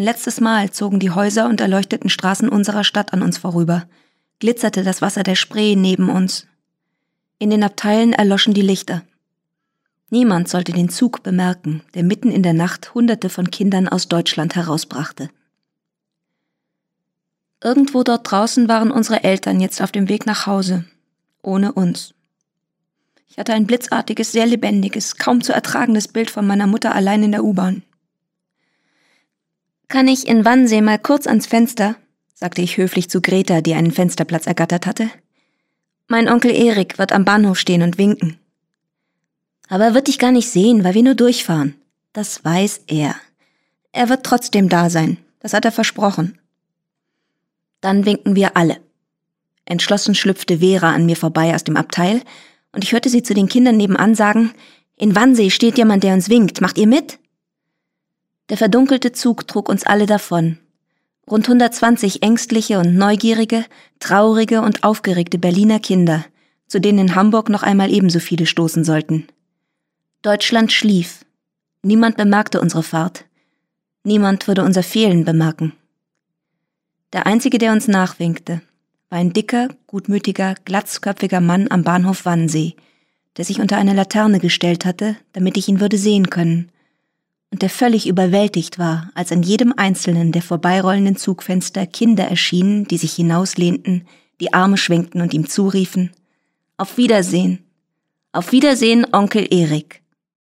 Ein letztes Mal zogen die Häuser und erleuchteten Straßen unserer Stadt an uns vorüber, glitzerte das Wasser der Spree neben uns. In den Abteilen erloschen die Lichter. Niemand sollte den Zug bemerken, der mitten in der Nacht Hunderte von Kindern aus Deutschland herausbrachte. Irgendwo dort draußen waren unsere Eltern jetzt auf dem Weg nach Hause, ohne uns. Ich hatte ein blitzartiges, sehr lebendiges, kaum zu ertragendes Bild von meiner Mutter allein in der U-Bahn. »Kann ich in Wannsee mal kurz ans Fenster?« sagte ich höflich zu Greta, die einen Fensterplatz ergattert hatte. »Mein Onkel Erik wird am Bahnhof stehen und winken.« »Aber er wird dich gar nicht sehen, weil wir nur durchfahren.« »Das weiß er. Er wird trotzdem da sein. Das hat er versprochen.« Dann winken wir alle. Entschlossen schlüpfte Vera an mir vorbei aus dem Abteil und ich hörte sie zu den Kindern nebenan sagen, »In Wannsee steht jemand, der uns winkt. Macht ihr mit?« Der verdunkelte Zug trug uns alle davon. Rund 120 ängstliche und neugierige, traurige und aufgeregte Berliner Kinder, zu denen in Hamburg noch einmal ebenso viele stoßen sollten. Deutschland schlief. Niemand bemerkte unsere Fahrt. Niemand würde unser Fehlen bemerken. Der Einzige, der uns nachwinkte, war ein dicker, gutmütiger, glatzköpfiger Mann am Bahnhof Wannsee, der sich unter eine Laterne gestellt hatte, damit ich ihn würde sehen können, und der völlig überwältigt war, als an jedem einzelnen der vorbeirollenden Zugfenster Kinder erschienen, die sich hinauslehnten, die Arme schwenkten und ihm zuriefen, »Auf Wiedersehen! Auf Wiedersehen, Onkel Erik!«